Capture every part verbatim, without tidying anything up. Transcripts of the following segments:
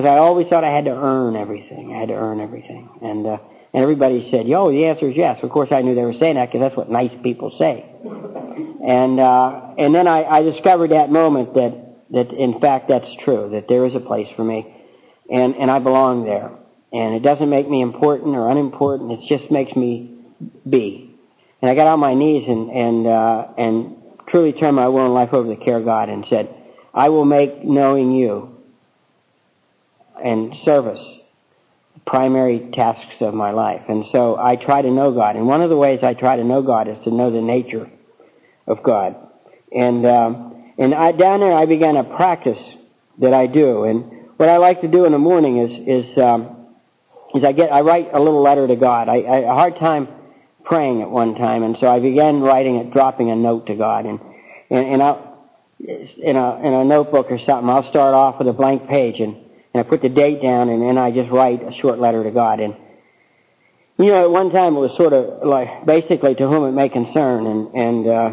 Because I always thought I had to earn everything. I had to earn everything. And, uh, and everybody said, yo, the answer is yes. Of course, I knew they were saying that because that's what nice people say. And, uh, and then I, I discovered that moment that, that in fact that's true, that there is a place for me. And, and I belong there. And it doesn't make me important or unimportant. It just makes me be. And I got on my knees and, and, uh, and truly turned my will and life over to the care of God and said, I will make knowing you and service primary tasks of my life. And so I try to know God. And one of the ways I try to know God is to know the nature of God. And, um, and I, down there I began a practice that I do. And what I like to do in the morning is, is, um, is I get, I write a little letter to God. I, I had a hard time praying at one time, and so I began writing it, dropping a note to God. And, and, and I'll, in a, in a notebook or something, I'll start off with a blank page and, and I put the date down and then I just write a short letter to God. And, you know, at one time it was sort of like, basically to whom it may concern, and, and, uh,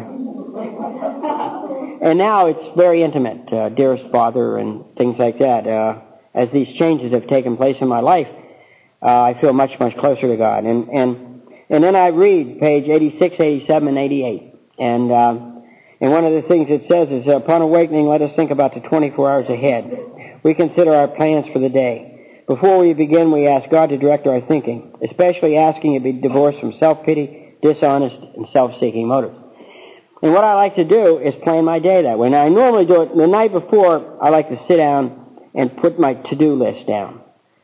and now it's very intimate, uh, dearest Father and things like that. Uh, as these changes have taken place in my life, uh, I feel much, much closer to God. And, and, and then I read page eighty-six, eighty-seven, and eighty-eight. And, um, and one of the things it says is, upon awakening, let us think about the twenty-four hours ahead. We consider our plans for the day. Before we begin, we ask God to direct our thinking, especially asking it be divorced from self-pity, dishonest, and self-seeking motives. And what I like to do is plan my day that way. Now, I normally do it the night before. I like to sit down and put my to-do list down.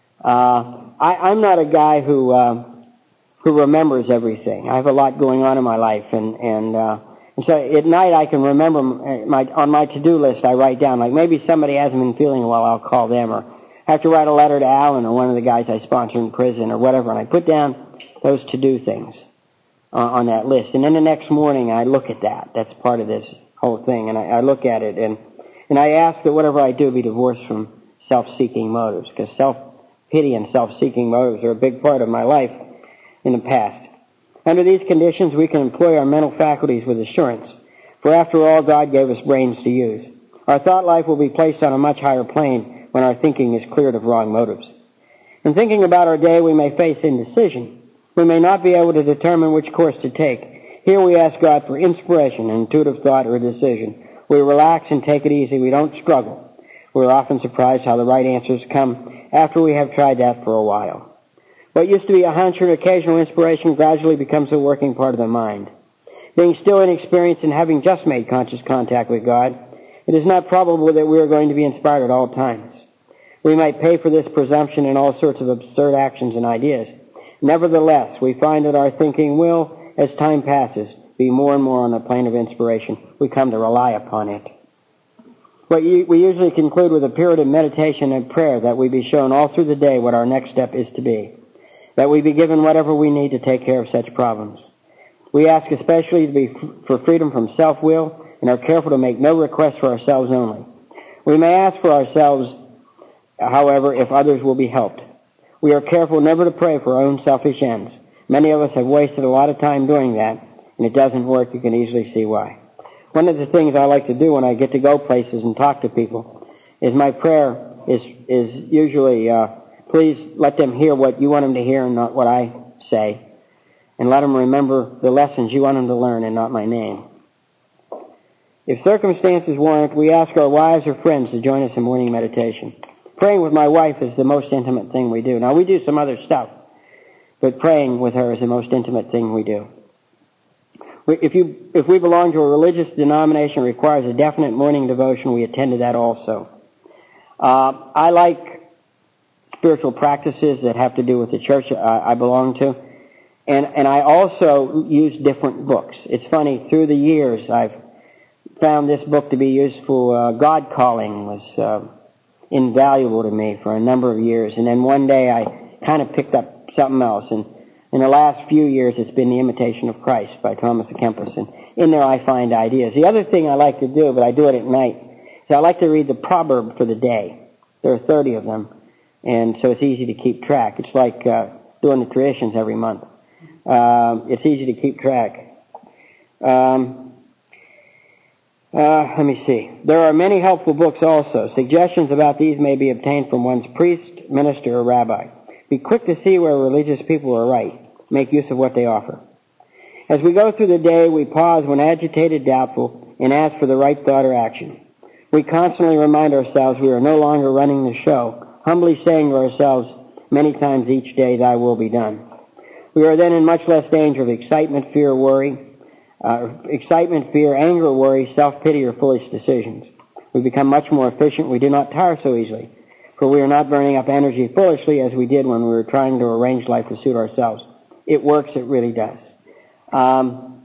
Uh, I, I'm not a guy who uh, who remembers everything. I have a lot going on in my life, and and, uh, and so at night I can remember my on my to-do list. I write down, like, maybe somebody hasn't been feeling well, I'll call them, or I have to write a letter to Alan or one of the guys I sponsor in prison or whatever, and I put down those to-do things uh, on that list. And then the next morning I look at that. That's part of this whole thing, and I, I look at it, and and I ask that whatever I do be divorced from self-seeking motives, because self-pity and self-seeking motives are a big part of my life in the past. Under these conditions, we can employ our mental faculties with assurance, for after all, God gave us brains to use. Our thought life will be placed on a much higher plane when our thinking is cleared of wrong motives. In thinking about our day, we may face indecision. We may not be able to determine which course to take. Here we ask God for inspiration, an intuitive thought, or a decision. We relax and take it easy. We don't struggle. We're often surprised how the right answers come after we have tried that for a while. What used to be a hunch or an occasional inspiration gradually becomes a working part of the mind. Being still inexperienced and having just made conscious contact with God, it is not probable that we are going to be inspired at all times. We might pay for this presumption in all sorts of absurd actions and ideas. Nevertheless, we find that our thinking will, as time passes, be more and more on the plane of inspiration. We come to rely upon it. What we usually conclude with a period of meditation and prayer, that we be shown all through the day what our next step is to be, that we be given whatever we need to take care of such problems. We ask especially to be for freedom from self-will and are careful to make no requests for ourselves only. We may ask for ourselves, however, if others will be helped. We are careful never to pray for our own selfish ends. Many of us have wasted a lot of time doing that, and it doesn't work. You can easily see why. One of the things I like to do when I get to go places and talk to people is my prayer is is usually, uh, please let them hear what you want them to hear and not what I say, and let them remember the lessons you want them to learn and not my name. If circumstances warrant, we ask our wives or friends to join us in morning meditation. Praying with my wife is the most intimate thing we do. Now, we do some other stuff, but praying with her is the most intimate thing we do. If you, if we belong to a religious denomination that requires a definite morning devotion, we attend to that also. Uh, I like spiritual practices that have to do with the church I, I belong to, and and I also use different books. It's funny, through the years I've found this book to be useful. Uh, God Calling was uh, invaluable to me for a number of years, and then one day I kind of picked up something else, and in the last few years, it's been The Imitation of Christ by Thomas à Kempis, and in there I find ideas. The other thing I like to do, but I do it at night, is I like to read the proverb for the day. There are thirty of them, and so it's easy to keep track. It's like uh, doing the traditions every month. Uh, it's easy to keep track. Um, Uh, let me see. There are many helpful books also. Suggestions about these may be obtained from one's priest, minister, or rabbi. Be quick to see where religious people are right. Make use of what they offer. As we go through the day, we pause when agitated, doubtful, and ask for the right thought or action. We constantly remind ourselves we are no longer running the show, humbly saying to ourselves many times each day, "Thy will be done." We are then in much less danger of excitement, fear, worry, uh, excitement, fear, anger, worry, self-pity, or foolish decisions. We become much more efficient. We do not tire so easily, for we are not burning up energy foolishly as we did when we were trying to arrange life to suit ourselves. It works. It really does. Um,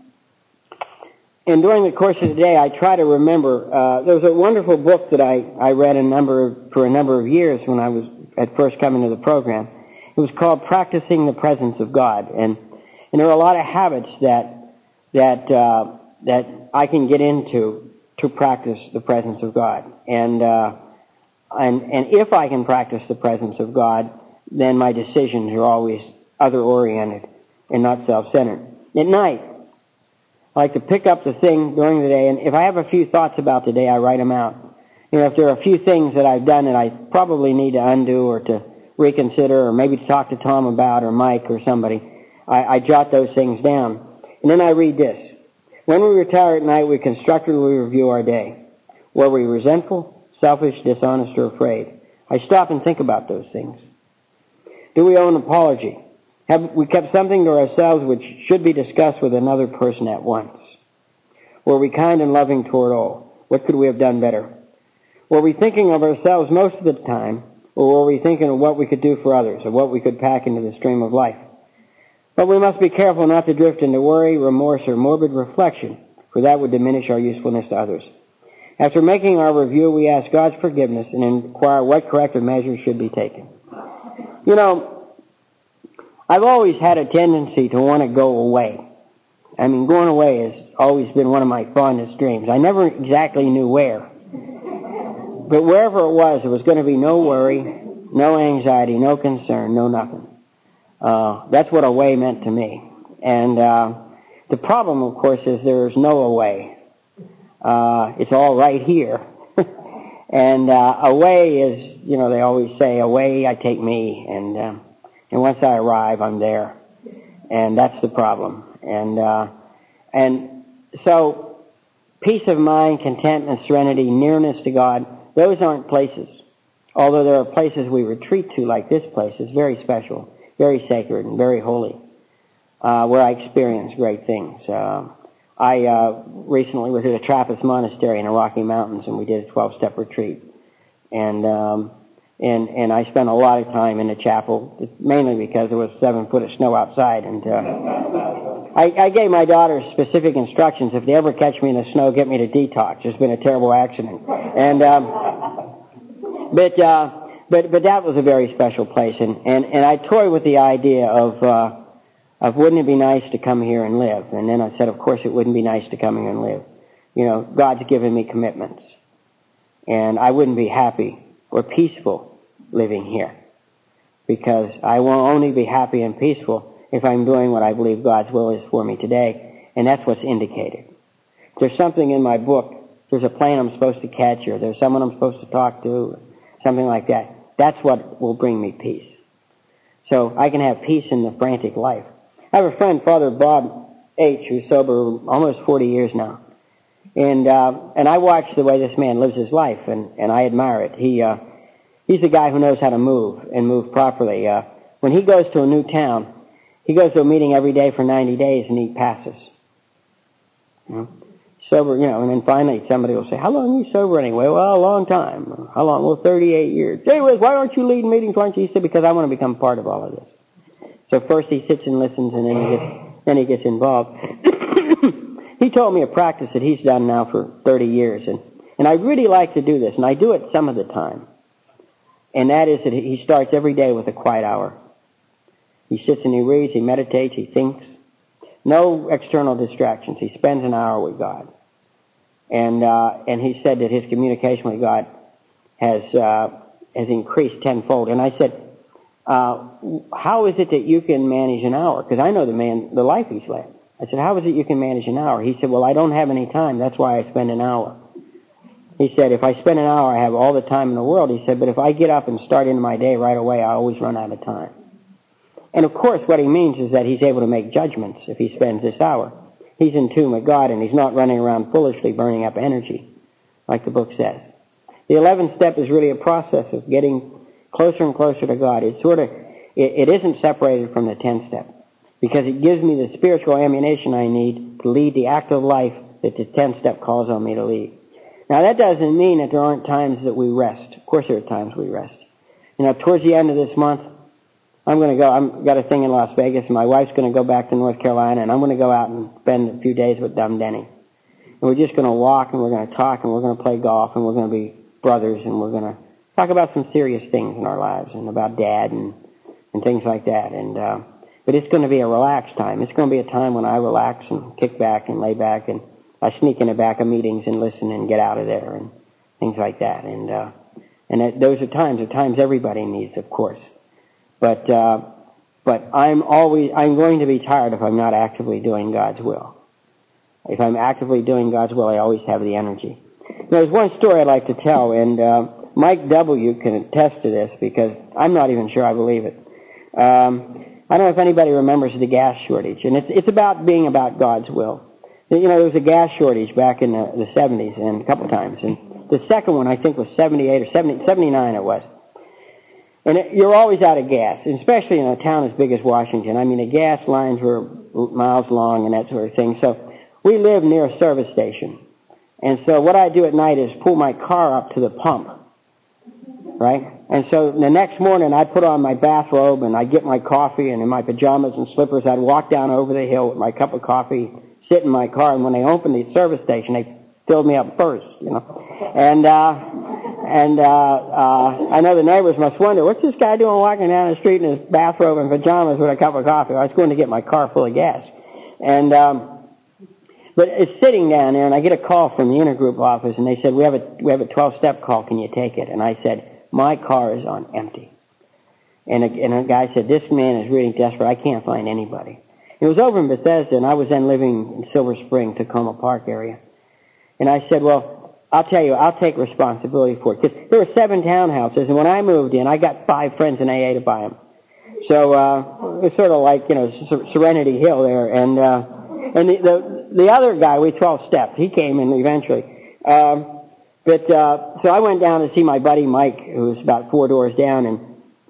and during the course of the day, I try to remember. Uh, there was a wonderful book that I, I read a number of, for a number of years when I was at first coming to the program. It was called Practicing the Presence of God, and and there are a lot of habits that that uh, that I can get into to practice the presence of God, and uh, and and if I can practice the presence of God, then my decisions are always other oriented and not self-centered. At night, I like to pick up the thing during the day, and if I have a few thoughts about the day, I write them out. You know, if there are a few things that I've done that I probably need to undo or to reconsider, or maybe to talk to Tom about, or Mike or somebody, I, I jot those things down. And then I read this. When we retire at night, we constructively review our day. Were we resentful, selfish, dishonest, or afraid? I stop and think about those things. Do we owe an apology? Have we kept something to ourselves which should be discussed with another person at once? Were we kind and loving toward all? What could we have done better? Were we thinking of ourselves most of the time, or were we thinking of what we could do for others, or what we could pack into the stream of life? But we must be careful not to drift into worry, remorse, or morbid reflection, for that would diminish our usefulness to others. After making our review, we ask God's forgiveness and inquire what corrective measures should be taken. You know, I've always had a tendency to want to go away. I mean, going away has always been one of my fondest dreams. I never exactly knew where. But wherever it was, there was going to be no worry, no anxiety, no concern, no nothing. Uh, that's what away meant to me. And uh, the problem, of course, is there's no away. Uh, it's all right here. and uh, away is, you know, they always say, away I take me. And uh, and once I arrive, I'm there. And that's the problem. And uh, and so peace of mind, contentment, serenity, nearness to God, those aren't places. Although there are places we retreat to, like this place. It's very special, very sacred, and very holy, uh, where I experience great things. Uh, I uh, recently was at a Trappist monastery in the Rocky Mountains, and we did a twelve-step retreat. And um, and and I spent a lot of time in the chapel, mainly because there was seven foot of snow outside. And uh, I, I gave my daughters specific instructions: if they ever catch me in the snow, get me to detox. There's been a terrible accident. And um, but uh, but but that was a very special place, and and and I toyed with the idea of. Uh, Of wouldn't it be nice to come here and live? And then I said, of course it wouldn't be nice to come here and live. You know, God's given me commitments. And I wouldn't be happy or peaceful living here. Because I will only be happy and peaceful if I'm doing what I believe God's will is for me today. And that's what's indicated. There's something in my book. There's a plane I'm supposed to catch, or there's someone I'm supposed to talk to, something like that. That's what will bring me peace. So I can have peace in the frantic life. I have a friend, Father Bob H., who's sober almost forty years now. And uh, and I watch the way this man lives his life, and, and I admire it. He uh, He's a guy who knows how to move, and move properly. Uh, when he goes to a new town, he goes to a meeting every day for ninety days, and he passes. You know? Sober, you know, and then finally somebody will say, how long are you sober anyway? Well, a long time. How long? Well, thirty-eight years. Anyways, why aren't you leading meetings? Why aren't you? He said, because I want to become part of all of this. So first he sits and listens, and then he gets then he gets involved. He told me a practice that he's done now for thirty years, and and I really like to do this, and I do it some of the time. And that is that he starts every day with a quiet hour. He sits and he reads, he meditates, he thinks. No external distractions. He spends an hour with God, and uh, and he said that his communication with God has uh, has increased tenfold. And I said, Uh, how is it that you can manage an hour? Because I know the man, the life he's led. I said, how is it you can manage an hour? He said, well, I don't have any time. That's why I spend an hour. He said, if I spend an hour, I have all the time in the world. He said, but if I get up and start into my day right away, I always run out of time. And of course, what he means is that he's able to make judgments if he spends this hour. He's in tune with God, and he's not running around foolishly burning up energy, like the book says. The eleventh step is really a process of getting closer and closer to God. It's sort of, it, it isn't separated from the tenth step, because it gives me the spiritual ammunition I need to lead the active life that the tenth step calls on me to lead. Now, that doesn't mean that there aren't times that we rest. Of course there are times we rest. You know, towards the end of this month, I'm going to go, I've got a thing in Las Vegas, and my wife's going to go back to North Carolina, and I'm going to go out and spend a few days with Dum Denny. And we're just going to walk, and we're going to talk, and we're going to play golf, and we're going to be brothers, and we're going to talk about some serious things in our lives, and about Dad, and, and things like that. And uh, but it's going to be a relaxed time. It's going to be a time when I relax and kick back and lay back, and I sneak in the back of meetings and listen and get out of there, and things like that. And uh, and that, those are times, are times everybody needs, of course. But uh, but I'm always I'm going to be tired if I'm not actively doing God's will. If I'm actively doing God's will, I always have the energy. There's one story I'd like to tell, and uh, Mike W. can attest to this, because I'm not even sure I believe it. Um, I don't know if anybody remembers the gas shortage, and it's it's about being about God's will. You know, there was a gas shortage back in the, the seventies, and a couple of times, and the second one I think was seventy-eight or seventy, seventy-nine it was. And it, you're always out of gas, especially in a town as big as Washington. I mean, the gas lines were miles long and that sort of thing. So we live near a service station. And so what I do at night is pull my car up to the pump, right? And so the next morning I'd put on my bathrobe and I'd get my coffee, and in my pajamas and slippers I'd walk down over the hill with my cup of coffee, sit in my car, and when they opened the service station, they filled me up first, you know. And, uh, and, uh, uh, I know the neighbors must wonder, what's this guy doing walking down the street in his bathrobe and pajamas with a cup of coffee? I was going to get my car full of gas. And, um, but it's sitting down there, and I get a call from the intergroup office, and they said, we have a, we have a twelve-step call, can you take it? And I said, my car is on empty. And a, and a guy said, this man is really desperate, I can't find anybody. It was over in Bethesda, and I was then living in Silver Spring, Tacoma Park area. And I said, well, I'll tell you, I'll take responsibility for it. Because there were seven townhouses, and when I moved in, I got five friends in A A to buy them. So uh, it was sort of like, you know, Serenity Hill there. And uh, and the, the the other guy, we twelve steps, he came in eventually. Um, but uh, so I went down to see my buddy Mike, who was about four doors down, and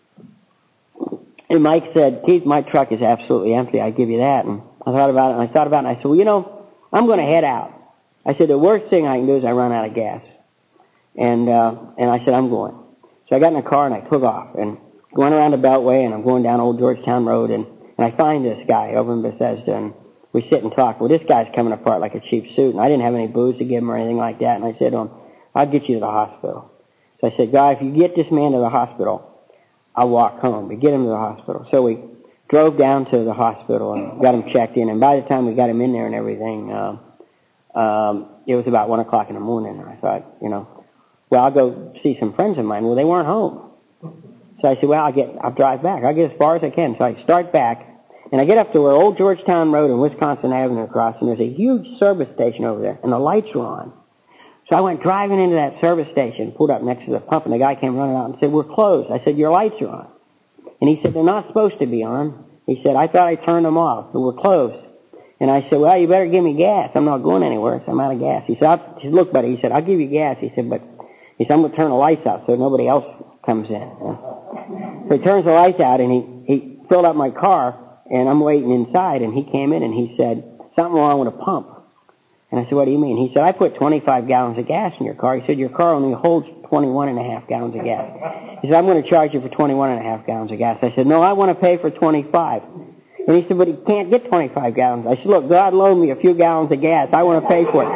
and Mike said, Keith, my truck is absolutely empty, I give you that. And I thought about it, and I thought about it, and I said, well, you know, I'm going to head out. I said, the worst thing I can do is I run out of gas. And uh, and I said, I'm going. So I got in the car and I took off, and going around the Beltway, and I'm going down Old Georgetown Road, and, and I find this guy over in Bethesda, and we sit and talk. Well, this guy's coming apart like a cheap suit, and I didn't have any booze to give him or anything like that. And I said to him, I'll get you to the hospital. So I said, guy, if you get this man to the hospital, I'll walk home. We get him to the hospital. So we drove down to the hospital and got him checked in, and by the time we got him in there and everything, uh, Um, it was about one o'clock in the morning, and I thought, you know, well, I'll go see some friends of mine. Well, they weren't home. So I said, well, I'll get, I'll drive back. I'll get as far as I can. So I start back, and I get up to where Old Georgetown Road and Wisconsin Avenue cross, and there's a huge service station over there, and the lights were on. So I went driving into that service station, pulled up next to the pump, and the guy came running out and said, we're closed. I said, your lights are on. And he said, they're not supposed to be on. He said, I thought I turned them off, but we're closed. And I said, well, you better give me gas. I'm not going anywhere, so I'm out of gas. He said, I'll, he said, look, buddy, he said, I'll give you gas. He said, but he said, I'm going to turn the lights out so nobody else comes in. So he turns the lights out, and he, he filled up my car, and I'm waiting inside, and he came in, and he said, something wrong with a pump. And I said, what do you mean? He said, I put twenty-five gallons of gas in your car. He said, your car only holds twenty-one and a half gallons of gas. He said, I'm going to charge you for twenty-one and a half gallons of gas. I said, no, I want to pay for twenty-five. And he said, but he can't get twenty-five gallons. I said, look, God loaned me a few gallons of gas. I want to pay for it.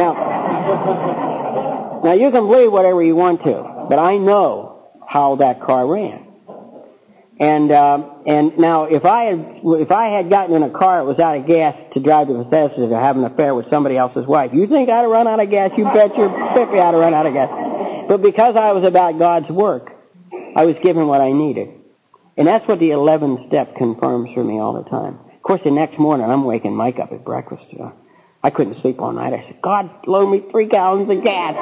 Now, now you can believe whatever you want to, but I know how that car ran. And uh, and now, if I had if I had gotten in a car that was out of gas to drive to Bethesda to have an affair with somebody else's wife, you think I'd have run out of gas? You bet your pippy I'd have run out of gas. But because I was about God's work, I was given what I needed. And that's what the eleventh step confirms for me all the time. course, the next morning, I'm waking Mike up at breakfast. You know. I couldn't sleep all night. I said, God, loan me three gallons of gas.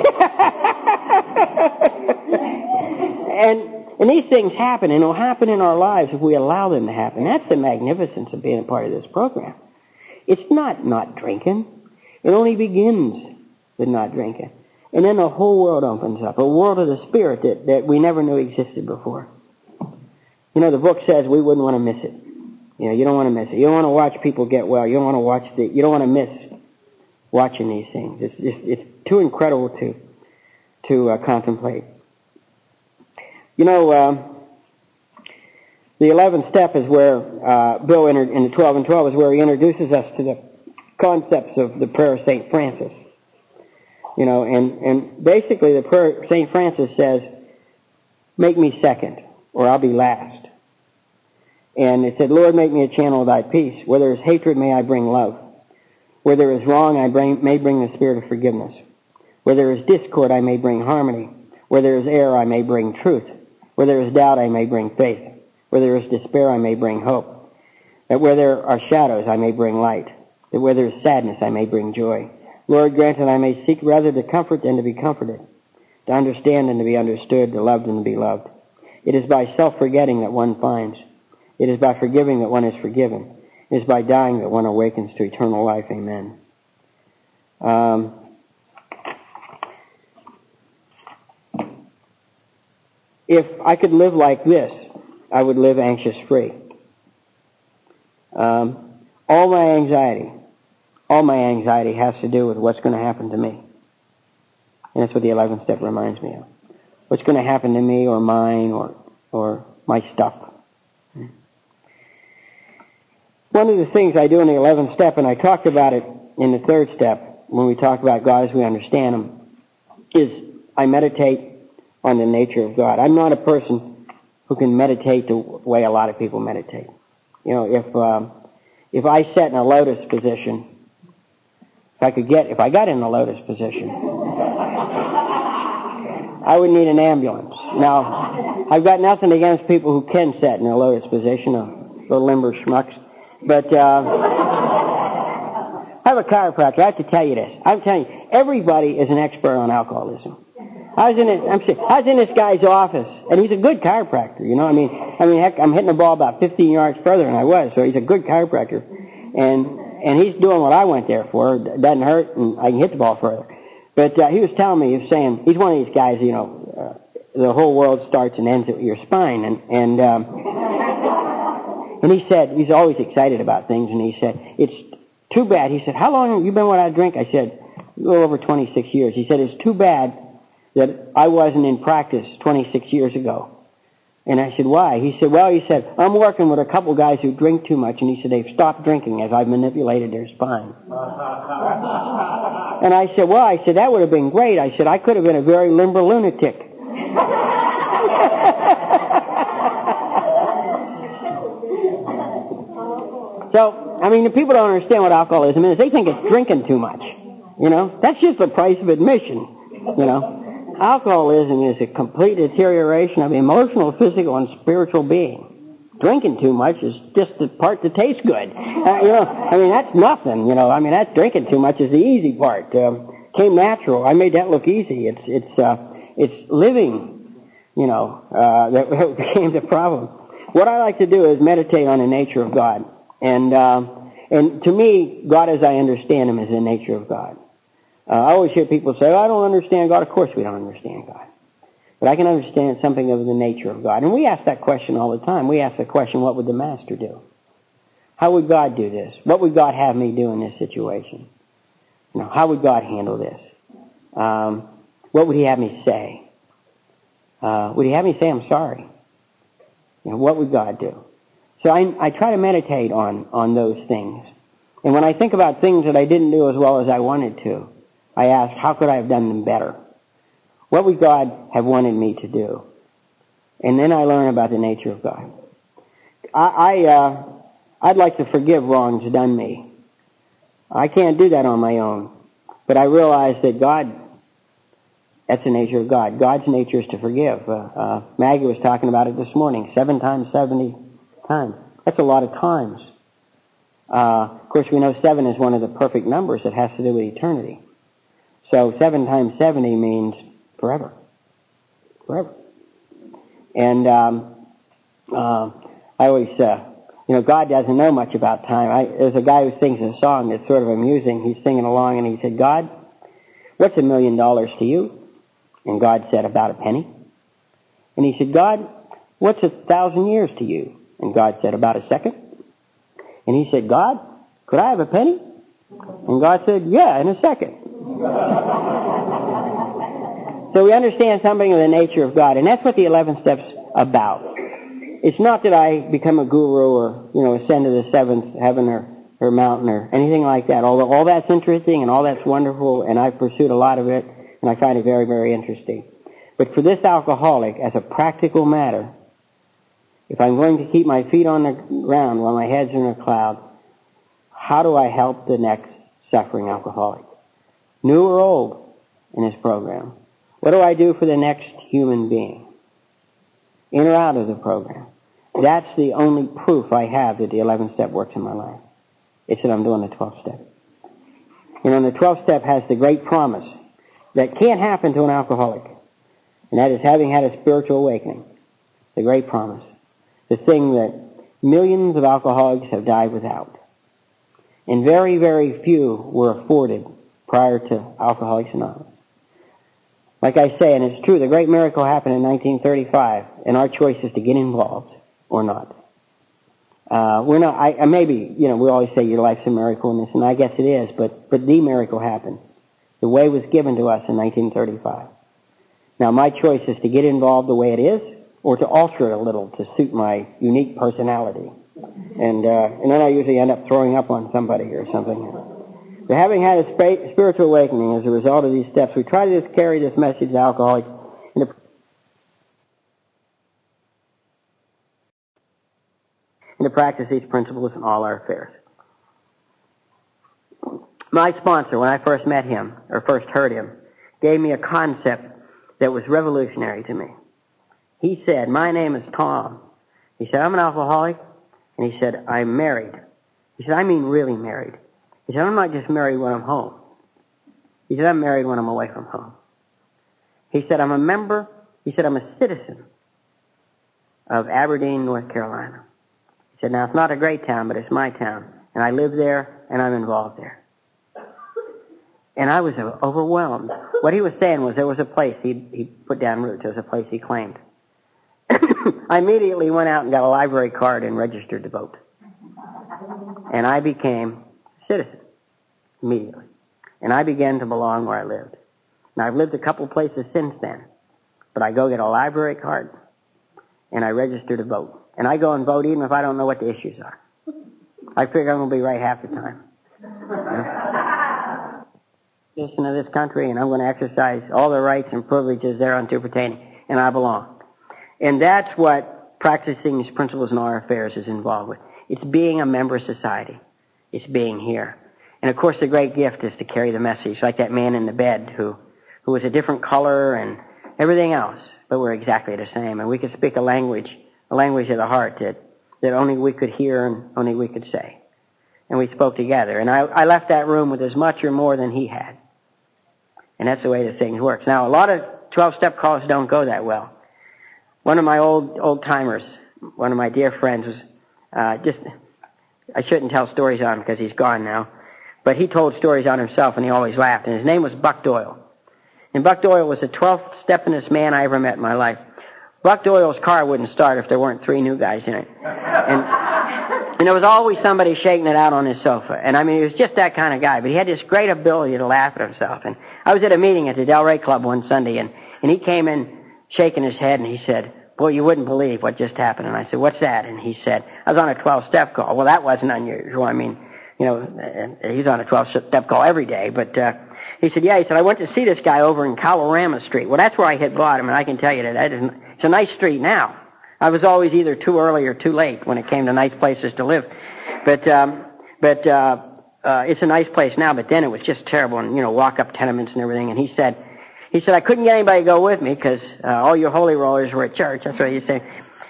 and and these things happen, and they'll happen in our lives if we allow them to happen. That's the magnificence of being a part of this program. It's not not drinking. It only begins with not drinking. And then the whole world opens up, a world of the Spirit that, that we never knew existed before. You know, the book says we wouldn't want to miss it. You know, you don't want to miss it. You don't want to watch people get well. You don't want to watch the, you don't want to miss watching these things. It's just, it's too incredible to, to uh, contemplate. You know, um, the eleventh step is where, uh, Bill entered in the twelve and twelve is where he introduces us to the concepts of the prayer of Saint Francis. You know, and, and basically the prayer of Saint Francis says, make me second, or I'll be last. And it said, Lord, make me a channel of thy peace. Where there is hatred, may I bring love. Where there is wrong, I bring, may bring the spirit of forgiveness. Where there is discord, I may bring harmony. Where there is error, I may bring truth. Where there is doubt, I may bring faith. Where there is despair, I may bring hope. That where there are shadows, I may bring light. That where there is sadness, I may bring joy. Lord, grant that I may seek rather to comfort than to be comforted, to understand than to be understood, to love than to be loved. It is by self-forgetting that one finds. It is by forgiving that one is forgiven. It is by dying that one awakens to eternal life. Amen. Um, if I could live like this, I would live anxious-free. Um, all my anxiety, all my anxiety has to do with what's going to happen to me. And that's what the eleventh step reminds me of. What's going to happen to me or mine or, or my stuff. One of the things I do in the eleventh step, and I talked about it in the third step, when we talk about God as we understand Him, is I meditate on the nature of God. I'm not a person who can meditate the way a lot of people meditate. You know, if um, if I sat in a lotus position, if I could get, if I got in a lotus position, I would need an ambulance. Now, I've got nothing against people who can sit in a lotus position, or little limber schmucks. But uh, I have a chiropractor. I have to tell you this. I'm telling you, everybody is an expert on alcoholism. I was in it. I'm saying, I was in this guy's office, and he's a good chiropractor. You know, I mean, I mean, heck, I'm hitting the ball about fifteen yards further than I was, so he's a good chiropractor, and and he's doing what I went there for. It doesn't hurt, and I can hit the ball further. But uh, he was telling me, he was saying, he's one of these guys. You know, uh, the whole world starts and ends at your spine, and and. Um, And he said, he's always excited about things, and he said, it's too bad. He said, how long have you been without a drink? I said, a little over twenty-six years. He said, it's too bad that I wasn't in practice twenty-six years ago. And I said, why? He said, well, he said, I'm working with a couple guys who drink too much, and he said, they've stopped drinking as I've manipulated their spine. And I said, well, I said, that would have been great. I said, I could have been a very limber lunatic. So, I mean, the people don't understand what alcoholism is. They think it's drinking too much. You know, that's just the price of admission. You know, alcoholism is a complete deterioration of emotional, physical, and spiritual being. Drinking too much is just the part that tastes good. Uh, you know, I mean, that's nothing. You know, I mean, that's drinking too much is the easy part. Um, came natural. I made that look easy. It's it's uh, it's living. You know, uh, that became the problem. What I like to do is meditate on the nature of God. And uh, and to me, God as I understand Him is the nature of God. Uh, I always hear people say, oh, I don't understand God. Of course we don't understand God. But I can understand something of the nature of God. And we ask that question all the time. We ask the question, what would the Master do? How would God do this? What would God have me do in this situation? You know, how would God handle this? Um, what would He have me say? Uh, would He have me say, I'm sorry? You know, what would God do? So I, I try to meditate on, on those things. And when I think about things that I didn't do as well as I wanted to, I ask, how could I have done them better? What would God have wanted me to do? And then I learn about the nature of God. I, I uh, I'd like to forgive wrongs done me. I can't do that on my own. But I realize that God, that's the nature of God. God's nature is to forgive. Uh, uh, Maggie was talking about it this morning, seven times seventy times. That's a lot of times. Uh, of course, we know seven is one of the perfect numbers that has to do with eternity. So seven times seventy means forever. Forever. And um, uh, I always, uh, you know, God doesn't know much about time. I, there's a guy who sings a song that's sort of amusing. He's singing along and he said, God, what's a million dollars to you? And God said, about a penny. And he said, God, what's a thousand years to you? And God said, about a second. And he said, God, could I have a penny? And God said, yeah, in a second. So we understand something of the nature of God, and that's what the eleven steps about. It's not that I become a guru or, you know, ascend to the seventh heaven or, or mountain or anything like that, although all that's interesting and all that's wonderful, and I've pursued a lot of it, and I find it very, very interesting. But for this alcoholic, as a practical matter, if I'm going to keep my feet on the ground while my head's in a cloud, how do I help the next suffering alcoholic? New or old in this program? What do I do for the next human being? In or out of the program? That's the only proof I have that the eleventh step works in my life. It's that I'm doing the twelfth step. You know, and the twelfth step has the great promise that can't happen to an alcoholic, and that is having had a spiritual awakening. The great promise. The thing that millions of alcoholics have died without. And very, very few were afforded prior to Alcoholics Anonymous. Like I say, and it's true, the great miracle happened in nineteen thirty-five, and our choice is to get involved or not. Uh, we're not, I, maybe, you know, we always say your life's a miracle in this, and I guess it is, but, but the miracle happened. The way was given to us in nineteen thirty-five. Now, my choice is to get involved the way it is, or to alter it a little to suit my unique personality. And, uh, and then I usually end up throwing up on somebody or something. So having had a sp- spiritual awakening as a result of these steps, we try to just carry this message to alcoholics and to, and to practice these principles in all our affairs. My sponsor, when I first met him, or first heard him, gave me a concept that was revolutionary to me. He said, my name is Tom. He said, I'm an alcoholic. And he said, I'm married. He said, I mean really married. He said, I'm not just married when I'm home. He said, I'm married when I'm away from home. He said, I'm a member. He said, I'm a citizen of Aberdeen, North Carolina. He said, now it's not a great town, but it's my town. And I live there, and I'm involved there. And I was overwhelmed. What he was saying was there was a place, he he put down roots, there was a place he claimed. I immediately went out and got a library card and registered to vote. And I became a citizen immediately. And I began to belong where I lived. Now, I've lived a couple places since then, but I go get a library card and I register to vote. And I go and vote even if I don't know what the issues are. I figure I'm going to be right half the time. Citizen of this country, and I'm going to exercise all the rights and privileges thereunto pertaining, and I belong. And that's what practicing these principles in all our affairs is involved with. It's being a member of society. It's being here. And of course the great gift is to carry the message, like that man in the bed who, who was a different color and everything else, but we're exactly the same. And we could speak a language, a language of the heart that, that only we could hear and only we could say. And we spoke together. And I, I left that room with as much or more than he had. And that's the way the thing works. Now, a lot of twelve-step calls don't go that well. One of my old old timers, one of my dear friends, was uh, just, I shouldn't tell stories on him because he's gone now, but he told stories on himself and he always laughed. And his name was Buck Doyle. And Buck Doyle was the twelfth steppenest man I ever met in my life. Buck Doyle's car wouldn't start if there weren't three new guys in it. And, and there was always somebody shaking it out on his sofa. And I mean, he was just that kind of guy, but he had this great ability to laugh at himself. And I was at a meeting at the Del Rey Club one Sunday, and, and he came in shaking his head, and he said, boy, you wouldn't believe what just happened. And I said, what's that? And he said, I was on a twelve-step call. Well, that wasn't unusual. I mean, you know, he's on a twelve-step call every day. But uh, he said, yeah, he said, I went to see this guy over in Colorama Street. Well, that's where I hit bottom, and I can tell you that, that isn't, it's a nice street now. I was always either too early or too late when it came to nice places to live. But, um, but, uh, uh, it's a nice place now, but then it was just terrible, and, you know, walk-up tenements and everything. And he said, he said, I couldn't get anybody to go with me because uh, all your holy rollers were at church. That's what he said.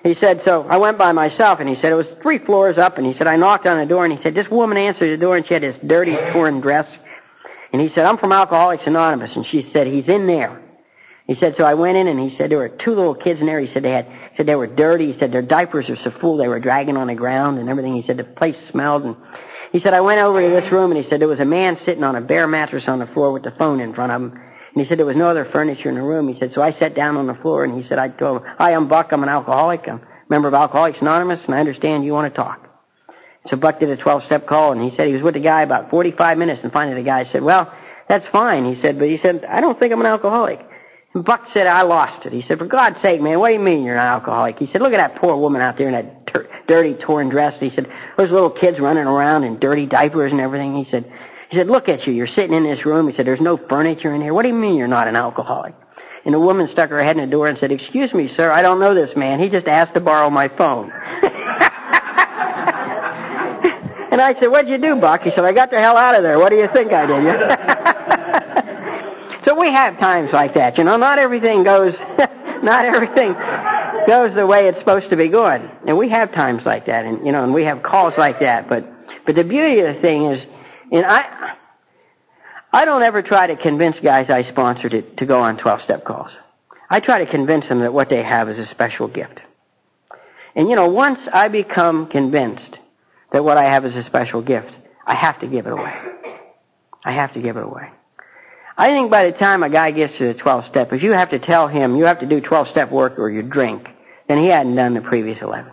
he said, so I went by myself, and he said, it was three floors up, and he said, I knocked on the door, and he said, this woman answered the door, and she had this dirty, torn dress. And he said, I'm from Alcoholics Anonymous. And she said, he's in there. He said, so I went in, and he said, there were two little kids in there. He said, they had, he said, they were dirty. He said, their diapers are so full, they were dragging on the ground and everything. He said, the place smelled. And he said, I went over to this room, and he said, there was a man sitting on a bare mattress on the floor with the phone in front of him. And he said, there was no other furniture in the room. He said, so I sat down on the floor, and he said, I told him, hi, I'm Buck. I'm an alcoholic. I'm a member of Alcoholics Anonymous, and I understand you want to talk. So Buck did a twelve-step call, and he said he was with the guy about forty-five minutes, and finally the guy said, well, that's fine. He said, but he said, I don't think I'm an alcoholic. And Buck said, I lost it. He said, for God's sake, man, what do you mean you're an alcoholic? He said, look at that poor woman out there in that ter- dirty, torn dress. He said, those little kids running around in dirty diapers and everything. He said, he said, look at you. You're sitting in this room. He said, there's no furniture in here. What do you mean you're not an alcoholic? And the woman stuck her head in the door and said, excuse me, sir, I don't know this man. He just asked to borrow my phone. And I said, what'd you do, Buck? He said, I got the hell out of there. What do you think I did? So we have times like that. You know, not everything goes, not everything goes the way it's supposed to be going. And we have times like that. And, you know, and we have calls like that. But, but the beauty of the thing is, and I, I don't ever try to convince guys I sponsor to, to go on twelve-step calls. I try to convince them that what they have is a special gift. And, you know, once I become convinced that what I have is a special gift, I have to give it away. I have to give it away. I think by the time a guy gets to the twelve-step, if you have to tell him you have to do twelve-step work or you drink, then he hadn't done the previous eleven.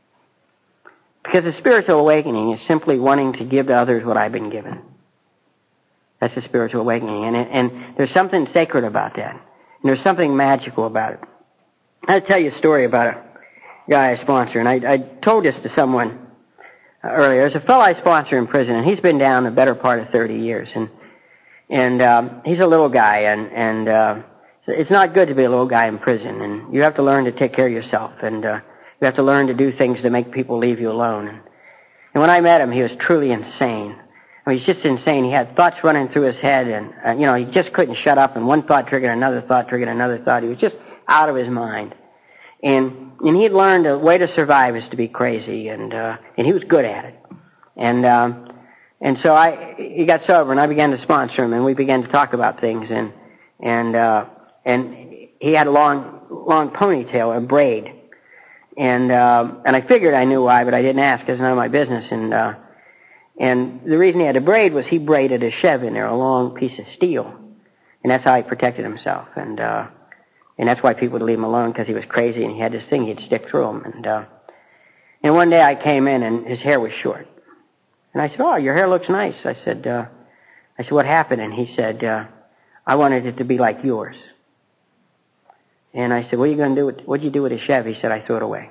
Because the spiritual awakening is simply wanting to give to others what I've been given. That's the spiritual awakening. And, and there's something sacred about that. And there's something magical about it. I'll tell you a story about a guy I sponsor. And I, I told this to someone earlier. There's a fellow I sponsor in prison, and he's been down the better part of thirty years. And and um, he's a little guy, and, and uh, it's not good to be a little guy in prison. And you have to learn to take care of yourself. And uh, you have to learn to do things to make people leave you alone. And, and when I met him, he was truly insane. I mean, he's just insane. He had thoughts running through his head, and, uh, you know, he just couldn't shut up, and one thought triggered another thought, triggered another thought. He was just out of his mind. And, and he had learned a way to survive is to be crazy, and, uh, and he was good at it. And, um, and so I, he got sober, and I began to sponsor him, and we began to talk about things, and, and, uh, and he had a long, long ponytail, a braid. And, um, and I figured I knew why, but I didn't ask, because it's none of my business, and, uh, And the reason he had a braid was he braided a chev in there, a long piece of steel. And that's how he protected himself. And, uh, and that's why people would leave him alone, because he was crazy and he had this thing he'd stick through him. And, uh, and one day I came in and his hair was short. And I said, oh, your hair looks nice. I said, uh, I said, what happened? And he said, uh, I wanted it to be like yours. And I said, what are you going to do with, what'd you do with a chev? He said, I threw it away.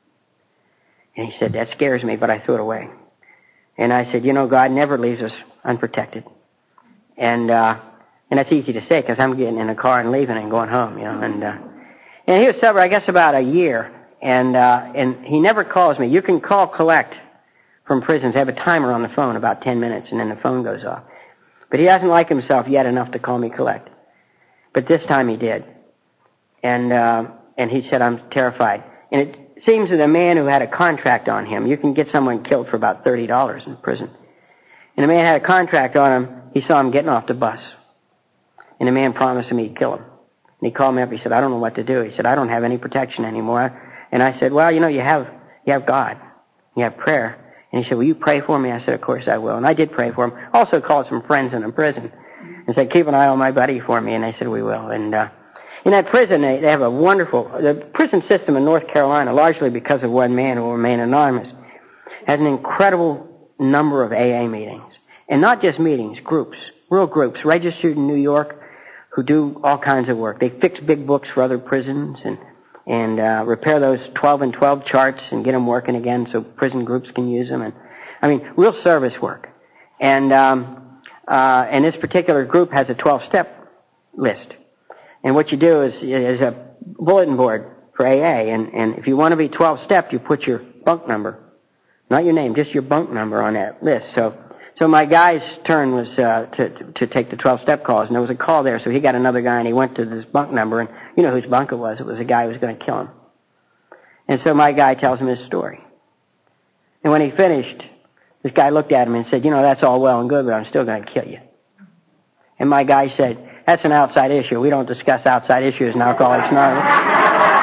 And he said, that scares me, but I threw it away. And I said, you know, God never leaves us unprotected. And, uh, and that's easy to say, because I'm getting in a car and leaving and going home, you know, and, uh, and he was sober, I guess, about a year. And, uh, and he never calls me. You can call collect from prisons. They have a timer on the phone, about ten minutes, and then the phone goes off. But he doesn't like himself yet enough to call me collect. But this time he did. And, uh, and he said, I'm terrified. And it seems that a man who had a contract on him, you can get someone killed for about thirty dollars in prison. And the man had a contract on him. He saw him getting off the bus. And the man promised him he'd kill him. And he called me up. He said, I don't know what to do. He said, I don't have any protection anymore. And I said, well, you know, you have, you have God. You have prayer. And he said, will you pray for me? I said, of course I will. And I did pray for him. Also called some friends in the prison and said, keep an eye on my buddy for me. And they said, we will. And, uh, in that prison, they, they have a wonderful, the prison system in North Carolina, largely because of one man who will remain anonymous, has an incredible number of A A meetings. And not just meetings, groups, real groups, registered in New York, who do all kinds of work. They fix big books for other prisons and, and, uh, repair those twelve and twelve charts and get them working again so prison groups can use them. And, I mean, real service work. And, um, uh, and this particular group has a twelve-step list. And what you do is, is a bulletin board for A A. And, and if you want to be twelve-step, you put your bunk number, not your name, just your bunk number on that list. So, so my guy's turn was uh, to, to to take the twelve-step calls, and there was a call there. So he got another guy, and he went to this bunk number, and you know whose bunk it was. It was a guy who was going to kill him. And so my guy tells him his story. And when he finished, this guy looked at him and said, you know, that's all well and good, but I'm still going to kill you. And my guy said, that's an outside issue. We don't discuss outside issues in Alcoholics Anonymous.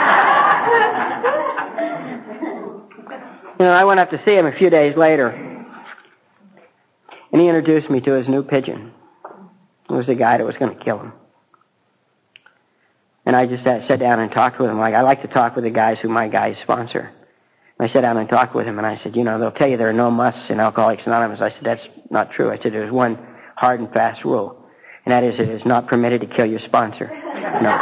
You know, I went up to see him a few days later, and he introduced me to his new pigeon. It was the guy that was going to kill him. And I just sat, sat down and talked with him. Like I like to talk with the guys who my guys sponsor. And I sat down and talked with him, and I said, you know, they'll tell you there are no musts in Alcoholics Anonymous. I said, that's not true. I said, there's one hard and fast rule, and that is it is not permitted to kill your sponsor. No.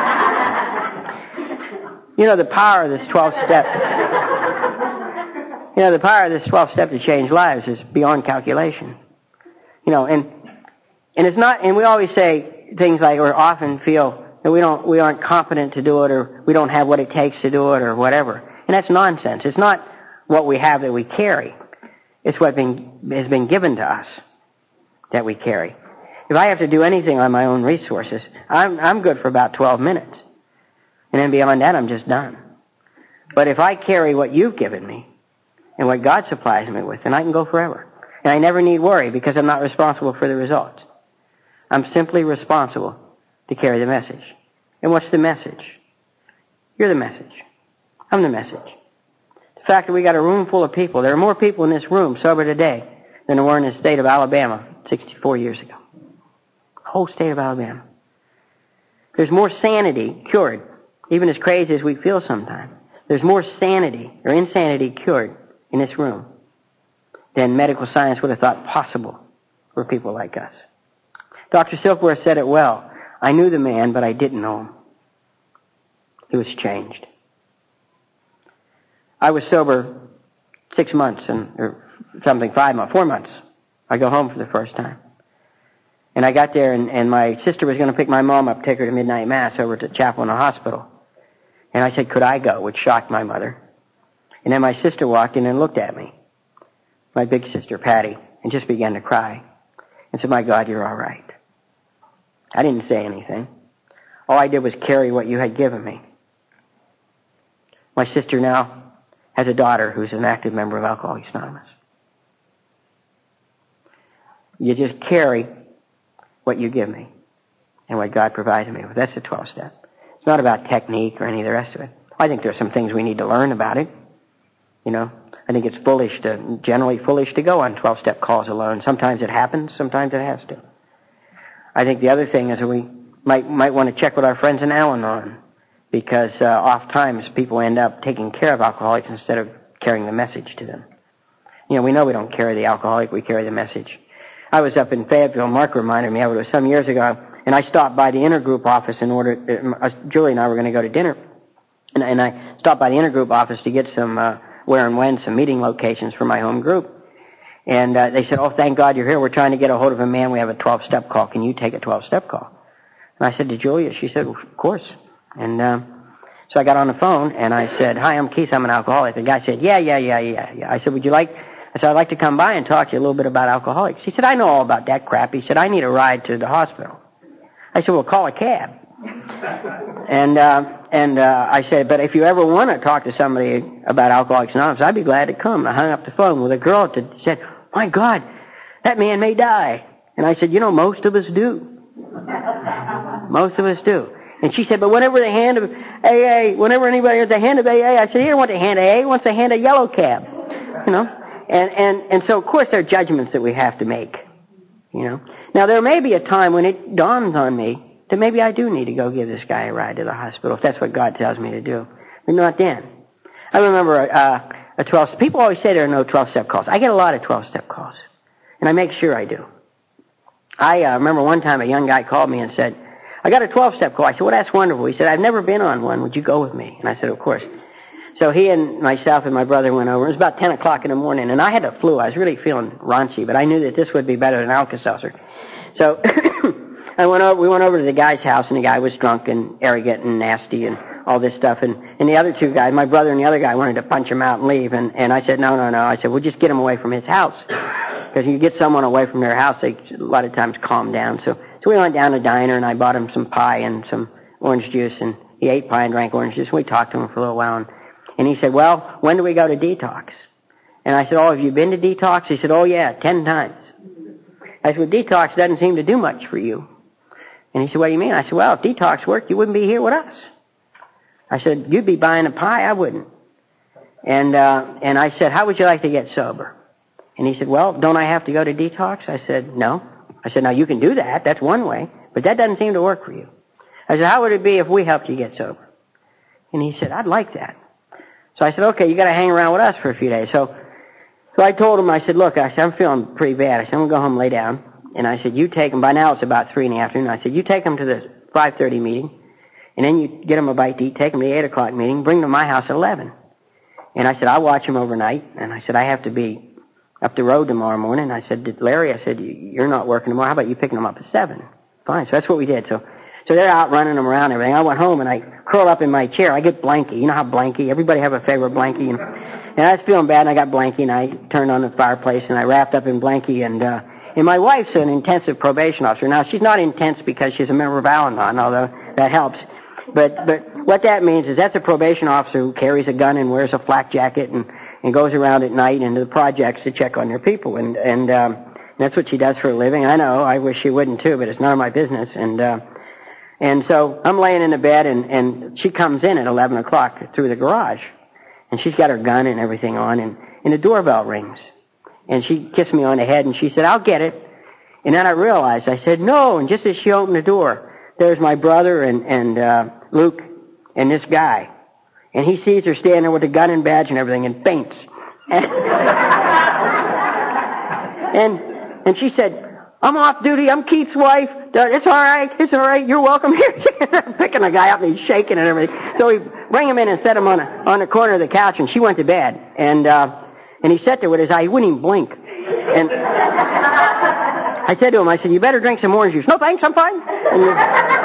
You know, the power of this twelve-step... You know, the power of this twelve-step to change lives is beyond calculation. You know, and and it's not, and we always say things like, or often feel that we don't, we aren't competent to do it, or we don't have what it takes to do it, or whatever. And that's nonsense. It's not what we have that we carry. It's what been, has been given to us that we carry. If I have to do anything on my own resources, I'm I'm good for about twelve minutes, and then beyond that, I'm just done. But if I carry what you've given me, and what God supplies me with, and I can go forever. And I never need worry because I'm not responsible for the results. I'm simply responsible to carry the message. And what's the message? You're the message. I'm the message. The fact that we got a room full of people, there are more people in this room sober today than there were in the state of Alabama sixty-four years ago. The whole state of Alabama. There's more sanity cured, even as crazy as we feel sometimes. There's more sanity or insanity cured in this room than medical science would have thought possible for people like us. Doctor Silkworth said it well. I knew the man, but I didn't know him. He was changed. I was sober six months and or something, five months, four months. I go home for the first time. And I got there, and, and my sister was going to pick my mom up, take her to midnight mass over to chapel in the hospital. And I said, could I go? Which shocked my mother. And then my sister walked in and looked at me, my big sister, Patty, and just began to cry and said, my God, you're all right. I didn't say anything. All I did was carry what you had given me. My sister now has a daughter who's an active member of Alcoholics Anonymous. You just carry what you give me and what God provides me with. That's the twelve-step. It's not about technique or any of the rest of it. I think there's some things we need to learn about it. You know, I think it's foolish to, generally foolish to go on twelve-step calls alone. Sometimes it happens, sometimes it has to. I think the other thing is that we might might want to check with our friends in Al-Anon, because uh, oftentimes people end up taking care of alcoholics instead of carrying the message to them. You know, we know we don't carry the alcoholic, we carry the message. I was up in Fayetteville, Mark reminded me, it was some years ago, and I stopped by the intergroup office in order, uh, Julie and I were going to go to dinner, and, and I stopped by the intergroup office to get some, uh, where and when, some meeting locations for my home group. And uh, they said, oh, thank God you're here. We're trying to get a hold of a man. We have a twelve-step call. Can you take a twelve-step call? And I said to Julia, she said, well, of course. And um, so I got on the phone, and I said, hi, I'm Keith. I'm an alcoholic. The guy said, yeah, yeah, yeah, yeah, yeah. I said, would you like, I said, I'd like to come by and talk to you a little bit about alcoholics. He said, I know all about that crap. He said, I need a ride to the hospital. I said, well, call a cab. And uh, and uh, I said, but if you ever want to talk to somebody about Alcoholics Anonymous, I'd be glad to come. And I hung up the phone with a girl that said, my God, that man may die. And I said, you know, most of us do. Most of us do. And she said, but whenever they hand of A A, whenever anybody has a hand of A A, I said, he don't want the hand of A A, he wants the hand of yellow cab. You know? And, and, and so, of course, there are judgments that we have to make. You know? Now, there may be a time when it dawns on me that maybe I do need to go give this guy a ride to the hospital, if that's what God tells me to do. But not then. I remember uh, a twelve, people always say there are no twelve-step calls. I get a lot of twelve-step calls, and I make sure I do. I uh, remember one time a young guy called me and said, I got a twelve-step call. I said, well, that's wonderful. He said, I've never been on one. Would you go with me? And I said, of course. So he and myself and my brother went over. It was about ten o'clock in the morning, and I had a flu. I was really feeling raunchy, but I knew that this would be better than Alka-Seltzer. So I went over, we went over to the guy's house, and the guy was drunk and arrogant and nasty and all this stuff. And, and the other two guys, my brother and the other guy, wanted to punch him out and leave. And, and I said, no, no, no. I said, we'll just get him away from his house. Because you get someone away from their house, they a lot of times calm down. So, so we went down to the diner, and I bought him some pie and some orange juice. And he ate pie and drank orange juice. And we talked to him for a little while. And And he said, well, when do we go to detox? And I said, oh, have you been to detox? He said, oh, yeah, ten times. I said, well, detox doesn't seem to do much for you. And he said, what do you mean? I said, well, if detox worked, you wouldn't be here with us. I said, you'd be buying a pie, I wouldn't. And uh, and I said, how would you like to get sober? And he said, well, don't I have to go to detox? I said, no. I said, now you can do that. That's one way. But that doesn't seem to work for you. I said, how would it be if we helped you get sober? And he said, I'd like that. So I said, okay, you got to hang around with us for a few days. So so I told him, I said, look, I said, I'm feeling pretty bad. I said, I'm going to go home and lay down. And I said, you take him. By now it's about three in the afternoon. I said, you take him to the five thirty meeting. And then you get him a bite to eat, take him to the eight o'clock meeting, bring him to my house at eleven. And I said, I'll watch him overnight. And I said, I have to be up the road tomorrow morning. I said, Larry, I said, you're not working tomorrow. How about you picking him up at seven? Fine. So that's what we did. So so they're out running them around and everything. I went home and I curled up in my chair. I get blanky. You know how blanky? Everybody have a favorite blanky. And, and I was feeling bad and I got blanky and I turned on the fireplace and I wrapped up in blanky. And, uh, and my wife's an intensive probation officer. Now, she's not intense because she's a member of Al-Anon, although that helps. But but what that means is that's a probation officer who carries a gun and wears a flak jacket and, and goes around at night into the projects to check on their people. And and um, that's what she does for a living. I know. I wish she wouldn't too, but it's none of my business. And uh, and so I'm laying in the bed and, and she comes in at eleven o'clock through the garage. And she's got her gun and everything on. And, and the doorbell rings. And she kissed me on the head and she said, I'll get it. And then I realized, I said, no. And just as she opened the door, there's my brother and, and uh, Luke and this guy. And he sees her standing there with a gun and badge and everything and faints. And, and, and she said, I'm off duty. I'm Keith's wife. It's all right. It's all right. You're welcome here. Picking the guy up and he's shaking and everything. So we bring him in and set him on a, on the corner of the couch and she went to bed. And, uh, and he sat there with his eye. He wouldn't even blink. And I said to him, I said, you better drink some orange juice. No thanks, I'm fine. And you,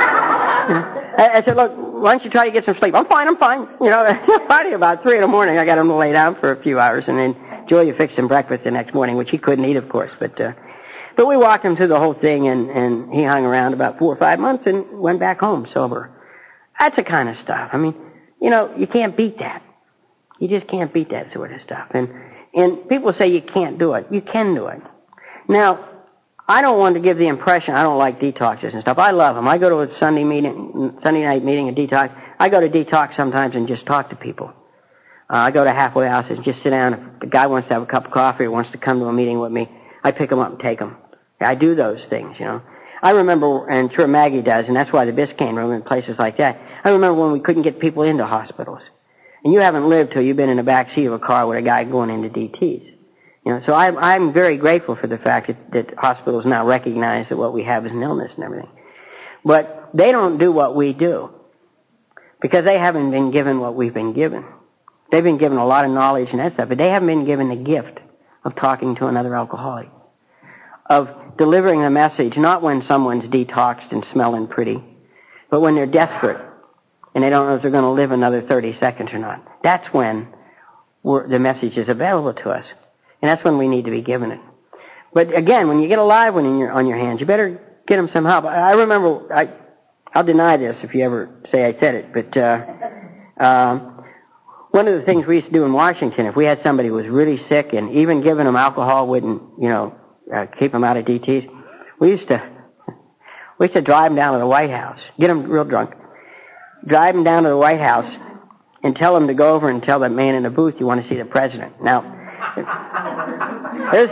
I, I said, look, why don't you try to get some sleep? I'm fine, I'm fine. You know, finally about three in the morning, I got him to lay down for a few hours, and then Julia fixed him breakfast the next morning, which he couldn't eat, of course. But uh, but we walked him through the whole thing, and, and he hung around about four or five months and went back home sober. That's the kind of stuff. I mean, you know, you can't beat that. You just can't beat that sort of stuff. And and people say you can't do it. You can do it. Now, I don't want to give the impression I don't like detoxes and stuff. I love them. I go to a Sunday meeting, Sunday night meeting at detox. I go to detox sometimes and just talk to people. Uh, I go to halfway houses and just sit down. If the guy wants to have a cup of coffee or wants to come to a meeting with me, I pick him up and take him. I do those things, you know. I remember, and sure Maggie does, and that's why the Biscayne room and places like that. I remember when we couldn't get people into hospitals. And you haven't lived till you've been in the back seat of a car with a guy going into D Ts. You know, so I'm, I'm very grateful for the fact that, that hospitals now recognize that what we have is an illness and everything. But they don't do what we do because they haven't been given what we've been given. They've been given a lot of knowledge and that stuff, but they haven't been given the gift of talking to another alcoholic, of delivering a message, not when someone's detoxed and smelling pretty, but when they're desperate and they don't know if they're going to live another thirty seconds or not. That's when we're, the message is available to us. And that's when we need to be given it. But again, when you get a live one in your, on your hands, you better get them some help. I remember, I, I'll deny this if you ever say I said it, but uh, um, one of the things we used to do in Washington, if we had somebody who was really sick and even giving them alcohol wouldn't, you know, uh, keep them out of D Ts, we used to we used to drive them down to the White House, get them real drunk, drive them down to the White House, and tell them to go over and tell that man in the booth you want to see the president. Now, There's,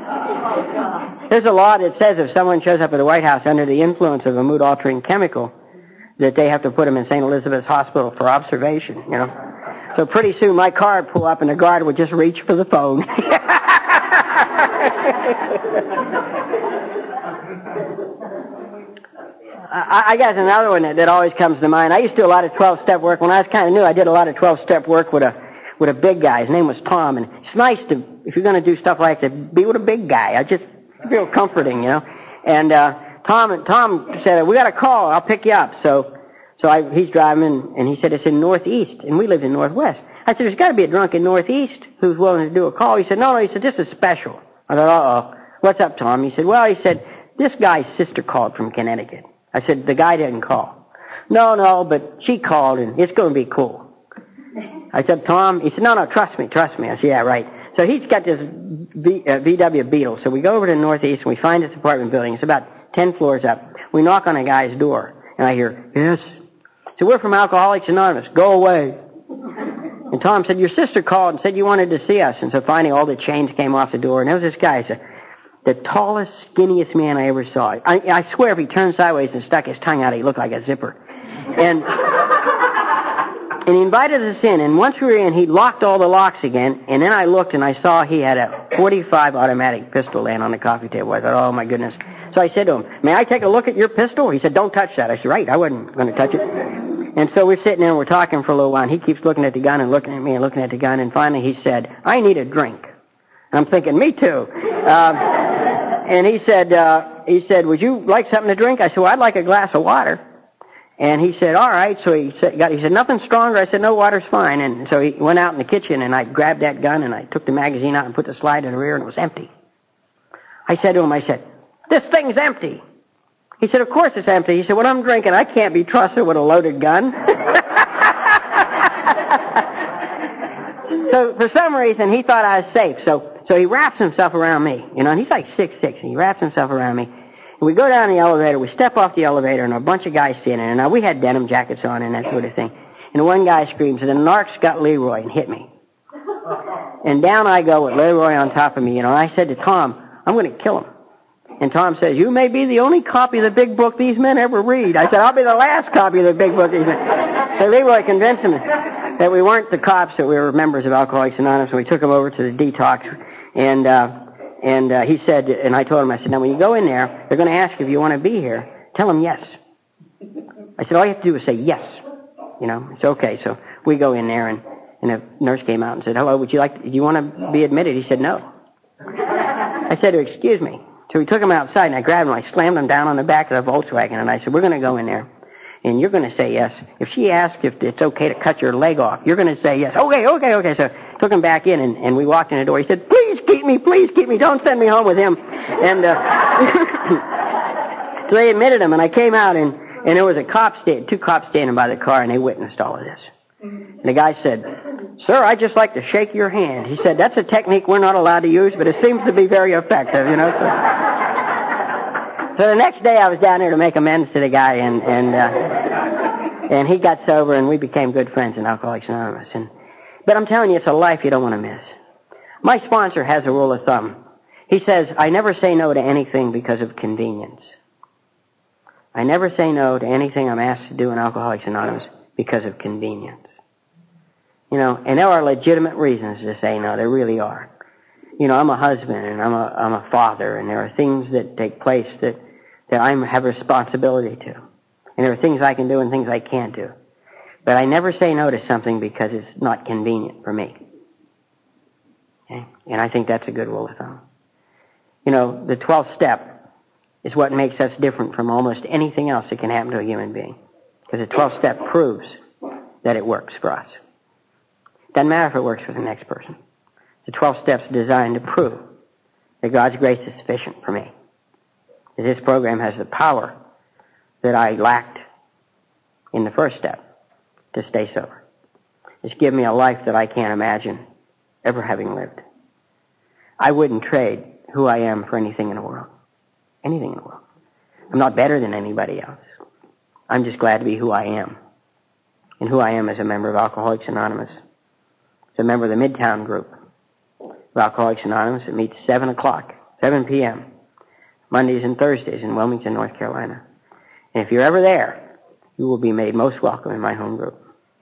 there's a law that says if someone shows up at the White House under the influence of a mood-altering chemical, that they have to put him in Saint Elizabeth's Hospital for observation, you know. So pretty soon my car would pull up and the guard would just reach for the phone. I, I guess another one that, that always comes to mind. I used to do a lot of twelve-step work. When I was kind of new, I did a lot of twelve-step work with a with a big guy. His name was Tom, and it's nice to, if you're going to do stuff like that, be with a big guy. I just feel comforting, you know. And uh Tom Tom said, we got a call, I'll pick you up. So so I, he's driving, and he said, it's in Northeast, and we lived in Northwest. I said, there's got to be a drunk in Northeast who's willing to do a call. He said, no, no, he said, this is special. I thought, uh-oh, what's up, Tom? He said, well, he said, this guy's sister called from Connecticut. I said, the guy didn't call. No, no, but she called, and it's going to be cool. I said, Tom, he said, no, no, trust me, trust me. I said, yeah, right. So he's got this v, uh, V W Beetle. So we go over to the Northeast and we find this apartment building. It's about ten floors up. We knock on a guy's door and I hear, yes. So we're from Alcoholics Anonymous. Go away. And Tom said, your sister called and said you wanted to see us. And so finally all the chains came off the door and there was this guy. He said, the tallest, skinniest man I ever saw. I, I swear if he turned sideways and stuck his tongue out, he looked like a zipper. And, and he invited us in, and once we were in, he locked all the locks again, and then I looked and I saw he had a forty-five automatic pistol laying on the coffee table. I thought, oh my goodness. So I said to him, may I take a look at your pistol? He said, don't touch that. I said, right, I wasn't going to touch it. And so we're sitting there and we're talking for a little while, and he keeps looking at the gun and looking at me and looking at the gun, and finally he said, I need a drink. And I'm thinking, me too. Um, and he said, uh, he said, would you like something to drink? I said, well, I'd like a glass of water. And he said, all right. So he said, got, he said, nothing stronger. I said, no, water's fine. And so he went out in the kitchen, and I grabbed that gun, and I took the magazine out and put the slide in the rear, and it was empty. I said to him, I said, this thing's empty. He said, of course it's empty. He said, when I'm drinking, I can't be trusted with a loaded gun. So for some reason, he thought I was safe. So so he wraps himself around me, you know, and he's like six six, and he wraps himself around me. And we go down the elevator, we step off the elevator, and a bunch of guys standing there. Now, we had denim jackets on and that sort of thing. And one guy screams, and the narc's got Leroy, and hit me. And down I go with Leroy on top of me, you know, and I said to Tom, I'm going to kill him. And Tom says, you may be the only copy of the big book these men ever read. I said, I'll be the last copy of the big book these men. So Leroy convinced him that we weren't the cops, that we were members of Alcoholics Anonymous, and we took him over to the detox. And uh, and uh, he said, and I told him, I said, now when you go in there, they're going to ask you if you want to be here. Tell them yes. I said, all you have to do is say yes. You know, it's okay. So we go in there, and, and a nurse came out and said, hello, would you like, to, do you want to be admitted? He said, no. I said, excuse me. So we took him outside, and I grabbed him, I slammed him down on the back of the Volkswagen, and I said, we're going to go in there, and you're going to say yes. If she asks if it's okay to cut your leg off, you're going to say yes. Okay, okay, okay. So took him back in, and, and we walked in the door. He said, please keep me, please keep me. Don't send me home with him. And uh, so they admitted him, and I came out, and, and there was a cop, sta- two cops standing by the car, and they witnessed all of this. And the guy said, sir, I'd just like to shake your hand. He said, that's a technique we're not allowed to use, but it seems to be very effective, you know. So, so the next day I was down there to make amends to the guy, and and uh, and he got sober, and we became good friends in Alcoholics Anonymous. And but I'm telling you, it's a life you don't want to miss. My sponsor has a rule of thumb. He says, I never say no to anything because of convenience. I never say no to anything I'm asked to do in Alcoholics Anonymous because of convenience. You know, and there are legitimate reasons to say no. There really are. You know, I'm a husband, and I'm a I'm a father, and there are things that take place that that I have responsibility to. And there are things I can do and things I can't do. But I never say no to something because it's not convenient for me. Okay? And I think that's a good rule of thumb. You know, the twelfth step is what makes us different from almost anything else that can happen to a human being. Because the twelfth step proves that it works for us. Doesn't matter if it works for the next person. The twelve steps are designed to prove that God's grace is sufficient for me. That His program has the power that I lacked in the first step to stay sober. It's given me a life that I can't imagine ever having lived. I wouldn't trade who I am for anything in the world. Anything in the world. I'm not better than anybody else. I'm just glad to be who I am. And who I am as a member of Alcoholics Anonymous. As a member of the Midtown group of Alcoholics Anonymous. It meets seven o'clock, seven p.m., Mondays and Thursdays in Wilmington, North Carolina. And if you're ever there, you will be made most welcome in my home group.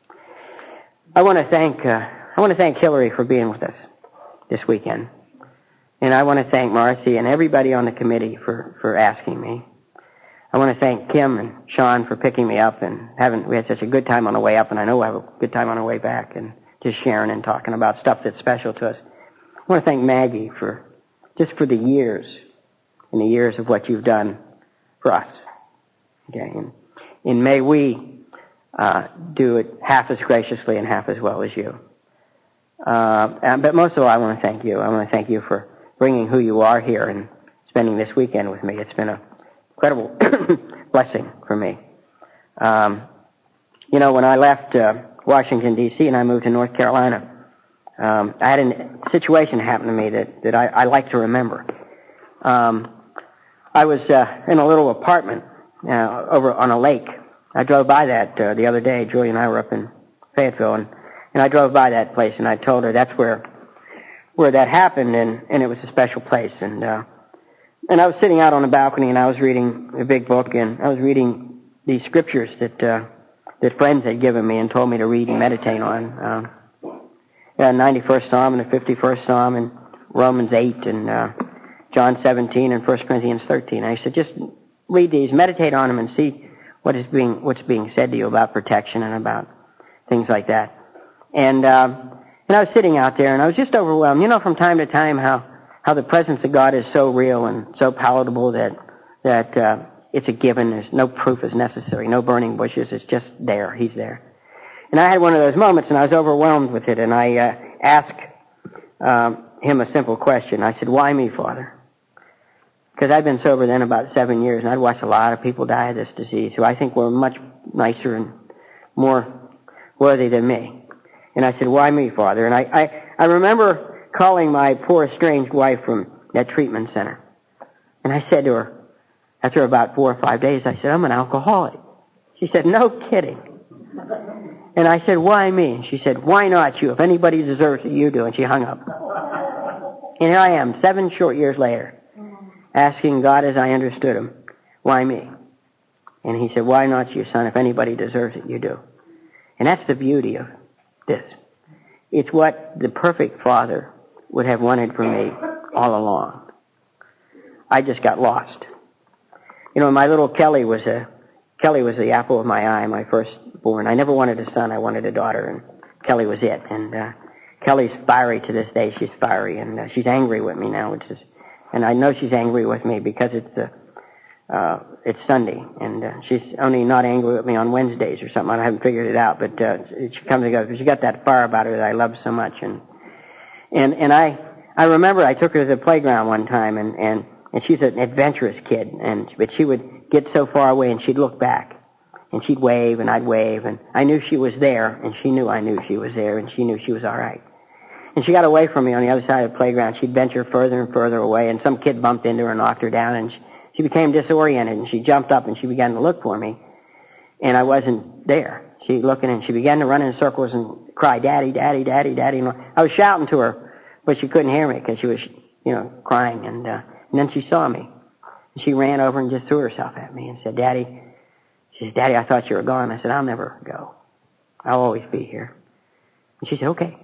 I want to thank uh, I want to thank Hillary for being with us this weekend. And I want to thank Marcy and everybody on the committee for, for asking me. I want to thank Kim and Sean for picking me up and having, we had such a good time on the way up, and I know we'll have a good time on the way back, and just sharing and talking about stuff that's special to us. I want to thank Maggie for, just for the years, and the years of what you've done for us. Okay, and, and may we uh, do it half as graciously and half as well as you. Uh, but most of all, I want to thank you. I want to thank you for bringing who you are here and spending this weekend with me. It's been an incredible blessing for me. Um, you know, when I left uh, Washington, D C, and I moved to North Carolina. Um, I had a situation happen to me that, that I, I like to remember. Um, I was uh, in a little apartment uh, over on a lake. I drove by that uh, the other day. Julie and I were up in Fayetteville, and, and I drove by that place, and I told her that's where where that happened, and, and it was a special place. And uh, and I was sitting out on the balcony, and I was reading a big book, and I was reading these scriptures that uh, that friends had given me and told me to read and meditate on. Um, the ninety-first Psalm and the fifty-first Psalm and Romans eight and uh, John seventeen and First Corinthians thirteen. I said, just read these, meditate on them, and see what is being what's being said to you about protection and about things like that. And uh, and I was sitting out there, and I was just overwhelmed. You know, from time to time, how how the presence of God is so real and so palatable that that uh, it's a given. There's no proof is necessary, no burning bushes. It's just there. He's there. And I had one of those moments, and I was overwhelmed with it, and I uh, asked um, him a simple question. I said, why me, Father? Because I'd been sober then about seven years, and I'd watched a lot of people die of this disease who I think were much nicer and more worthy than me. And I said, why me, Father? And I, I, I remember calling my poor estranged wife from that treatment center. And I said to her, after about four or five days, I said, I'm an alcoholic. She said, no kidding. And I said, why me? And she said, why not you? If anybody deserves it, you do. And she hung up. And here I am, seven short years later, asking God as I understood him, why me? And he said, why not you, son? If anybody deserves it, you do. And that's the beauty of this. It's what the perfect Father would have wanted for me all along. I just got lost. You know, my little Kelly was a Kelly was the apple of my eye, my firstborn. I never wanted a son. I wanted a daughter, and Kelly was it. And uh, Kelly's fiery to this day. She's fiery, and uh, she's angry with me now, which is, and I know she's angry with me because it's uh, uh, it's Sunday, and uh, she's only not angry with me on Wednesdays or something. I haven't figured it out, but uh, she comes and goes. She got that fire about her that I love so much, and and and I I remember I took her to the playground one time, and and and she's an adventurous kid, and but she would get so far away, and she'd look back, and she'd wave, and I'd wave, and I knew she was there, and she knew I knew she was there, and she knew she was all right. And she got away from me on the other side of the playground. She'd venture further and further away, and some kid bumped into her and knocked her down, and she, she became disoriented, and she jumped up, and she began to look for me, and I wasn't there. She looking, and she began to run in circles and cry, Daddy, Daddy, Daddy, Daddy. And I was shouting to her, but she couldn't hear me because she was, you know, crying, and, uh, and then she saw me. She ran over and just threw herself at me and said, Daddy, she said, Daddy, I thought you were gone. I said, I'll never go. I'll always be here. And she said, okay.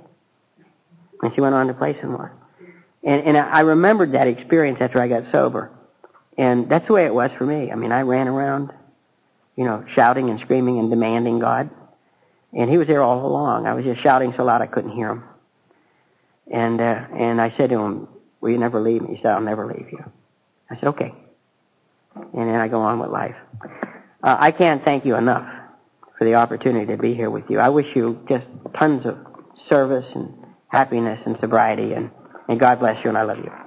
And she went on to play some more. And, and I remembered that experience after I got sober. And that's the way it was for me. I mean, I ran around, you know, shouting and screaming and demanding God. And he was there all along. I was just shouting so loud I couldn't hear him. And, uh, and I said to him, will you never leave me? He said, I'll never leave you. I said, okay. And then I go on with life. Uh, I can't thank you enough for the opportunity to be here with you. I wish you just tons of service and happiness and sobriety, and, and God bless you, and I love you.